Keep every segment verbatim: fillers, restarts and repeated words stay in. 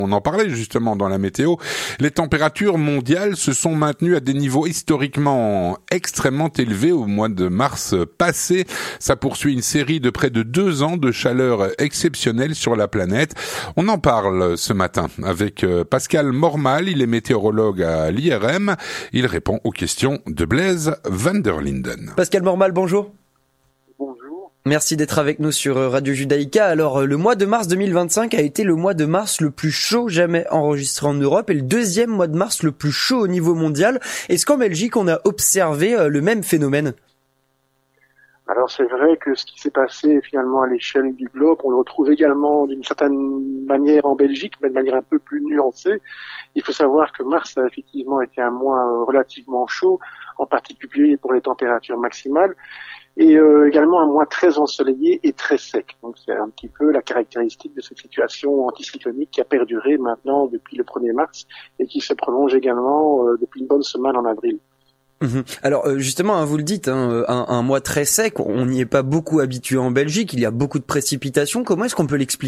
On en parlait justement dans la météo. Les températures mondiales se sont maintenues à des niveaux historiquement extrêmement élevés au mois de mars passé. Ça poursuit une série de près de deux ans de chaleur exceptionnelle sur la planète. On en parle ce matin avec Pascal Mormal. Il est météorologue à l'I R M. Il répond aux questions de Blaise van der Linden. Pascal Mormal, bonjour. Bonjour. Merci d'être avec nous sur Radio Judaïka. Alors, le mois de mars deux mille vingt-cinq a été le mois de mars le plus chaud jamais enregistré en Europe et le deuxième mois de mars le plus chaud au niveau mondial. Est-ce qu'en Belgique, on a observé le même phénomène ? Alors c'est vrai que ce qui s'est passé finalement à l'échelle du globe, on le retrouve également d'une certaine manière en Belgique, mais de manière un peu plus nuancée. Il faut savoir que mars a effectivement été un mois relativement chaud, en particulier pour les températures maximales, et euh, également un mois très ensoleillé et très sec. Donc c'est un petit peu la caractéristique de cette situation anticyclonique qui a perduré maintenant depuis le premier mars et qui se prolonge également euh, depuis une bonne semaine en avril. Mmh. Alors justement, hein, vous le dites, hein, un, un mois très sec, on n'y est pas beaucoup habitué en Belgique, il y a beaucoup de précipitations. Comment est-ce qu'on peut l'expliquer ?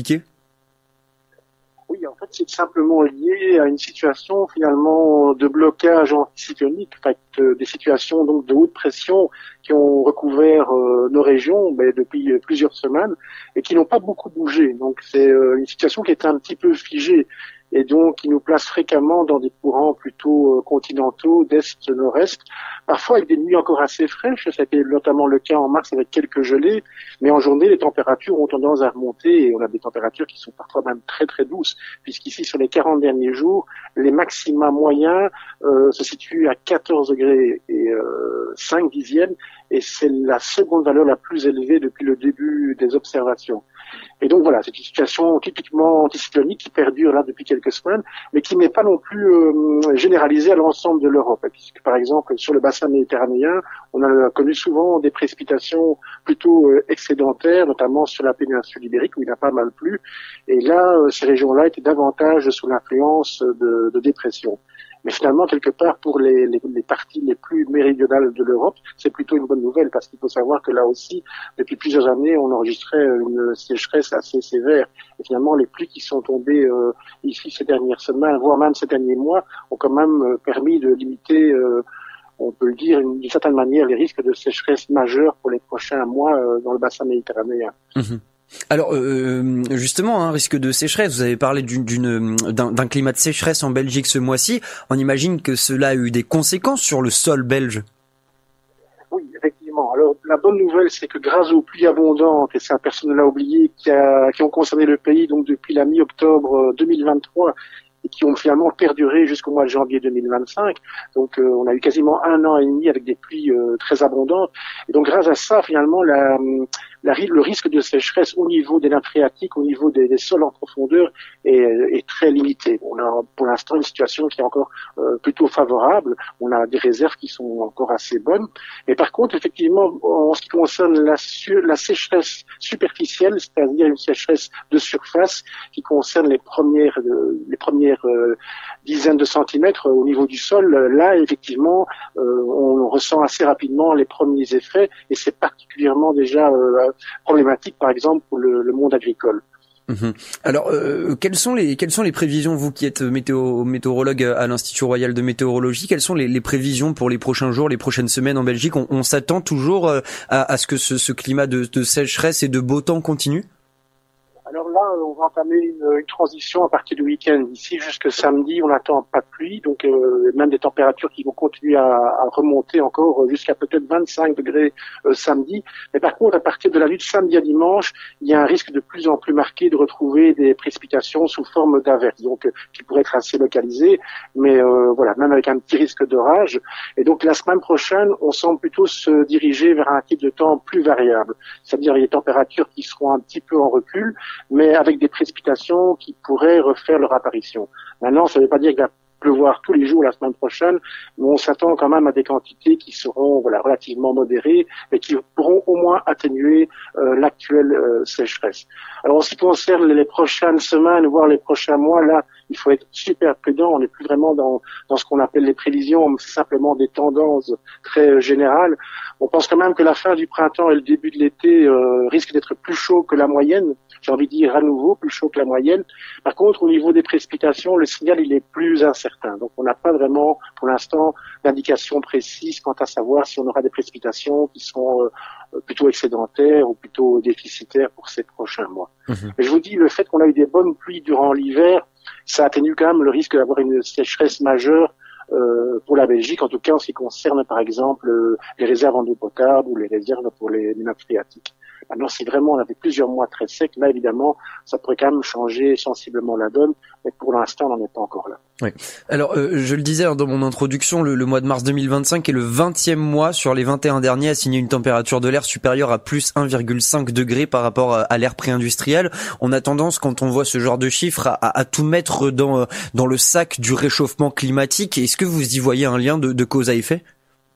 Oui, en fait, c'est simplement lié à une situation finalement de blocage anticyclonique, en fait, euh, des situations donc de haute pression qui ont recouvert euh, nos régions ben, depuis euh, plusieurs semaines et qui n'ont pas beaucoup bougé. Donc c'est euh, une situation qui est un petit peu figée et donc qui nous place fréquemment dans des courants plutôt euh, continentaux d'est-nord-est, parfois avec des nuits encore assez fraîches, ça a été notamment le cas en mars avec quelques gelées, mais en journée les températures ont tendance à remonter et on a des températures qui sont parfois même très très douces, puisqu'ici sur les quarante derniers jours, les maxima moyens euh, se situent à quatorze degrés et euh, cinq dixièmes, et c'est la seconde valeur la plus élevée depuis le début des observations. Et donc voilà, c'est une situation typiquement anticyclonique qui perdure là depuis quelques semaines, mais qui n'est pas non plus euh, généralisée à l'ensemble de l'Europe, puisque par exemple sur le bassin méditerranéen, on a connu souvent des précipitations plutôt euh, excédentaires, notamment sur la péninsule ibérique où il a pas mal plu, et là, euh, ces régions-là étaient davantage sous l'influence de, de dépression. Mais finalement, quelque part, pour les, les, les parties les plus méridionales de l'Europe, c'est plutôt une bonne nouvelle parce qu'il faut savoir que là aussi, depuis plusieurs années, on enregistrait une sécheresse assez sévère. Et finalement, les pluies qui sont tombées euh, ici ces dernières semaines, voire même ces derniers mois, ont quand même euh, permis de limiter, euh, on peut le dire, d'une certaine manière, les risques de sécheresse majeure pour les prochains mois euh, dans le bassin méditerranéen. Mmh. Alors euh, justement, un hein, risque de sécheresse, vous avez parlé d'une, d'une, d'un, d'un climat de sécheresse en Belgique ce mois-ci. On imagine que cela a eu des conséquences sur le sol belge. Oui, effectivement. Alors la bonne nouvelle, c'est que grâce aux pluies abondantes, et ça personne ne l'a oublié, qui, a, qui ont concerné le pays donc depuis la mi-octobre deux mille vingt-trois, et qui ont finalement perduré jusqu'au mois de janvier deux mille vingt-cinq. Donc euh, on a eu quasiment un an et demi avec des pluies euh, très abondantes. Et donc grâce à ça, finalement, la, la, le risque de sécheresse au niveau des nappes phréatiques, au niveau des, des sols en profondeur est, est très limité. On a pour l'instant une situation qui est encore euh, plutôt favorable. On a des réserves qui sont encore assez bonnes. Mais par contre, effectivement, en ce qui concerne la, la sécheresse superficielle, c'est-à-dire une sécheresse de surface qui concerne les premières, euh, les premières Euh, dizaines de centimètres au niveau du sol, là effectivement euh, on ressent assez rapidement les premiers effets et c'est particulièrement déjà euh, problématique par exemple pour le, le monde agricole. Mmh. Alors euh, quelles sont les quelles sont les prévisions, vous qui êtes météo, météorologue à l'Institut Royal de Météorologie, quelles sont les, les prévisions pour les prochains jours, les prochaines semaines en Belgique? On, on s'attend toujours euh, à, à ce que ce, ce climat de, de sécheresse et de beau temps continue? Alors là, on va entamer une, une transition à partir du week-end. Ici, jusque samedi, on n'attend pas de pluie, donc euh, même des températures qui vont continuer à, à remonter encore jusqu'à peut-être vingt-cinq degrés euh, samedi. Mais par contre, à partir de la nuit de samedi à dimanche, il y a un risque de plus en plus marqué de retrouver des précipitations sous forme d'averses, donc euh, qui pourraient être assez localisées, mais euh, voilà, même avec un petit risque d'orage. Et donc la semaine prochaine, on semble plutôt se diriger vers un type de temps plus variable, c'est-à-dire des températures qui seront un petit peu en recul, mais avec des précipitations qui pourraient refaire leur apparition. Maintenant, ça ne veut pas dire qu'il va pleuvoir tous les jours la semaine prochaine, mais on s'attend quand même à des quantités qui seront voilà relativement modérées et qui pourront au moins atténuer euh, l'actuelle euh, sécheresse. Alors en ce qui concerne les prochaines semaines, voire les prochains mois, là, il faut être super prudent. On n'est plus vraiment dans, dans ce qu'on appelle les prévisions, mais c'est simplement des tendances très euh, générales. On pense quand même que la fin du printemps et le début de l'été euh, risquent d'être plus chauds que la moyenne j'ai envie de dire à nouveau plus chaud que la moyenne. Par contre, au niveau des précipitations, le signal il est plus incertain. Donc on n'a pas vraiment pour l'instant d'indication précise quant à savoir si on aura des précipitations qui sont euh, plutôt excédentaires ou plutôt déficitaires pour ces prochains mois. Mmh. Mais je vous dis, le fait qu'on a eu des bonnes pluies durant l'hiver, ça atténue quand même le risque d'avoir une sécheresse majeure euh, pour la Belgique, en tout cas en ce qui concerne par exemple euh, les réserves en eau potable ou les réserves pour les, les nappes phréatiques. Maintenant, si vraiment on avait plusieurs mois très secs, là évidemment, ça pourrait quand même changer sensiblement la donne, mais pour l'instant, on n'en est pas encore là. Oui. Alors, euh, je le disais dans mon introduction, le, le mois de mars deux mille vingt-cinq est le vingtième mois sur les vingt et un derniers à signer une température de l'air supérieure à plus un virgule cinq degrés par rapport à, à l'ère pré-industrielle. On a tendance, quand on voit ce genre de chiffres, à, à, à tout mettre dans, dans le sac du réchauffement climatique. Est-ce que vous y voyez un lien de, de cause à effet ?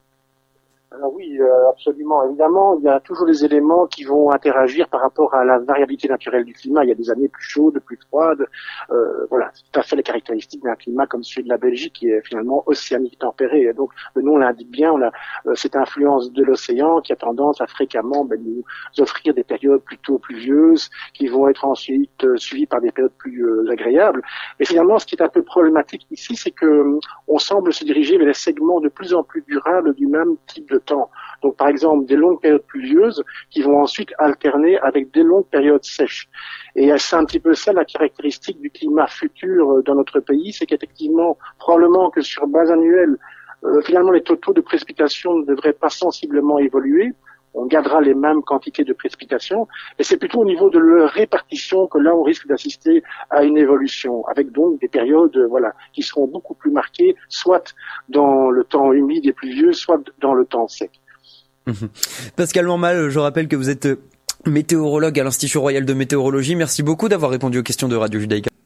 Alors oui, euh, absolument. Évidemment, il y a toujours des éléments qui vont interagir par rapport à la variabilité naturelle du climat. Il y a des années plus chaudes, plus froides. Euh, voilà, c'est tout à fait les caractéristiques d'un climat comme celui de la Belgique, qui est finalement océanique tempéré. Et donc, le nom l'indique bien, on a euh, cette influence de l'océan qui a tendance à fréquemment ben, nous offrir des périodes plutôt pluvieuses, qui vont être ensuite euh, suivies par des périodes plus euh, agréables. Mais finalement, ce qui est un peu problématique ici, c'est que euh, on semble se diriger vers des segments de plus en plus durables du même type de temps. Donc, par exemple, des longues périodes pluvieuses qui vont ensuite alterner avec des longues périodes sèches. Et c'est un petit peu ça la caractéristique du climat futur dans notre pays, c'est qu'effectivement, probablement que sur base annuelle, euh, finalement, les totaux de précipitations ne devraient pas sensiblement évoluer. On gardera les mêmes quantités de précipitations, mais c'est plutôt au niveau de leur répartition que là, on risque d'assister à une évolution, avec donc des périodes, voilà, qui seront beaucoup plus marquées, soit dans le temps humide et pluvieux, soit dans le temps sec. Mmh. Pascal Mormal, je rappelle que vous êtes météorologue à l'Institut Royal de Météorologie. Merci beaucoup d'avoir répondu aux questions de Radio Judaïka.